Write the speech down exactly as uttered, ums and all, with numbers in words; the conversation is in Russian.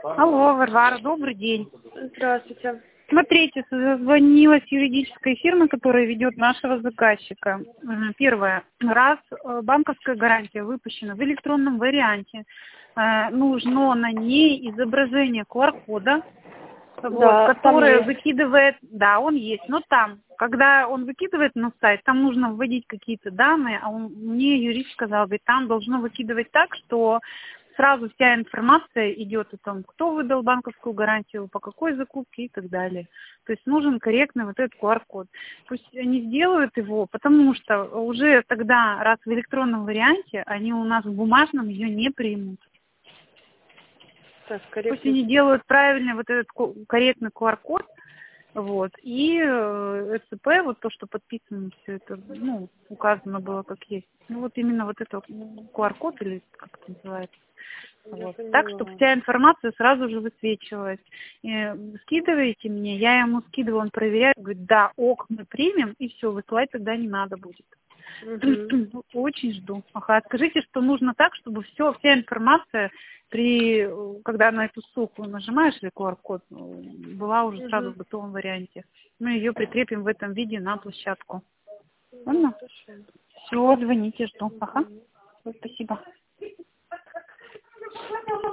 Алло, Варвара, добрый день. Здравствуйте. Смотрите, звонилась юридическая фирма, которая ведет нашего заказчика. Первое. Раз банковская гарантия выпущена в электронном варианте, нужно на ней изображение ку ар кода, вот, Да, которое выкидывает, да, он есть, но там, когда он выкидывает на сайт, там нужно вводить какие-то данные, а он, мне юрист сказал, говорит, там должно выкидывать так, что сразу вся информация идет о том, кто выдал банковскую гарантию, по какой закупке и так далее. То есть нужен корректный вот этот ку ар код. Пусть они сделают его, потому что уже тогда, раз в электронном варианте, они у нас в бумажном ее не примут. Так, Пусть они делают правильный вот этот корректный ку ар код, вот, и э, эс цэ пэ, вот то, что подписано, все это, ну, указано было как есть. Ну, вот именно вот это ку ар код, или как это называется. Вот. Так, чтобы вся информация сразу же высвечивалась. И скидываете мне, я ему скидываю, он проверяет, говорит, да, ок, мы примем, и все, высылать тогда не надо будет. Угу. Очень жду. Ага, скажите, что нужно так, чтобы все, вся информация, при, когда на эту ссылку нажимаешь или ку ар код, была уже сразу угу. в готовом варианте. Мы ее прикрепим в этом виде на площадку. Ладно? Все, звоните, жду. Ага. Спасибо.